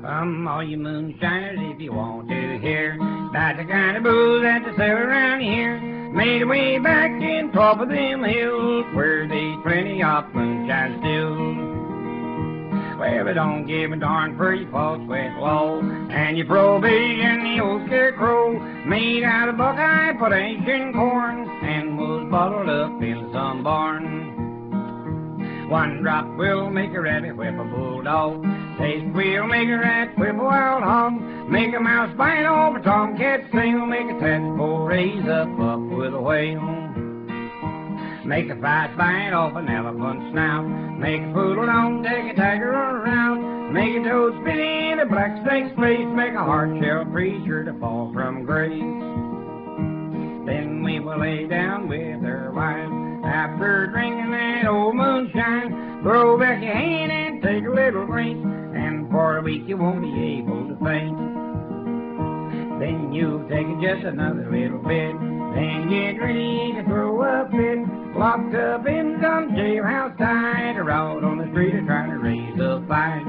Come, all you moonshiners, if you want to hear about the kind of booze that they sell around here. Made a way back in top of them hills where there's plenty of moonshine still. Well, they don't give a darn for your false wet law and your provision, the old scarecrow made out of buckeye, potash, and corn, and was bottled up in some barn. One drop will make a rabbit whip a bulldog. Taste will make a rat whip a wild hog. Make a mouse bite off a tomcat tail. Make a tadpole raise up with a whale. Make a fight bite off an elephant snout. Make a poodle dog take a tiger around. Make a toad spit in a black snake's face. Make a hard shell preacher to fall from grace. Then we will lay down with our wives after drinking that old moonshine. Throw back your hand and take a little drink, and for a week you won't be able to faint. Then you'll take just another little bit, then get ready to throw a fit. Locked up in some jailhouse tied, or out on the street or trying to raise a fight.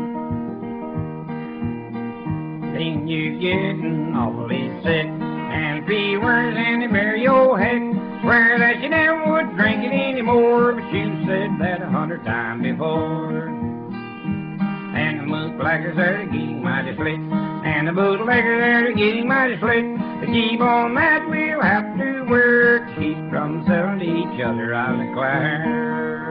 Then you're getting awfully sick, and fevers and they bury your head. Swear that you never would drink it anymore, but you said that 100 times before. And the moose blackers are getting mighty slick, and the bootleggers are getting mighty slick. To keep on that we'll have to work, keep from selling to each other out of the clear.